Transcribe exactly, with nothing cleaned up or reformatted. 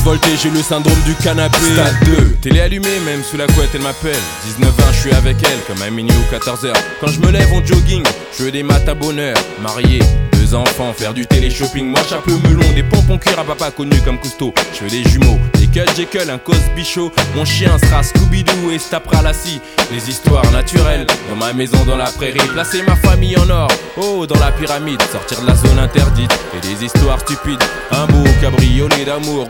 survolté, j'ai le syndrome du canapé. Stade deux, télé allumée, même sous la couette elle m'appelle. dix-neuf vingt, je suis avec elle, comme à minuit ou quatorze heures. Quand je me lève en jogging, je veux des maths à bonheur. Marié, deux enfants, faire du télé-shopping. Moi chapeau melon, des pompons cuir à papa connu comme Cousteau. Je veux des jumeaux, des Cut Jekyll, un Cosby Show. Mon chien sera Scooby-Doo et se tapera la scie. Les histoires naturelles, dans ma maison dans la prairie. Placer ma famille en or, oh dans la pyramide. Sortir de la zone interdite et des histoires stupides. Un beau cabriolet d'amour,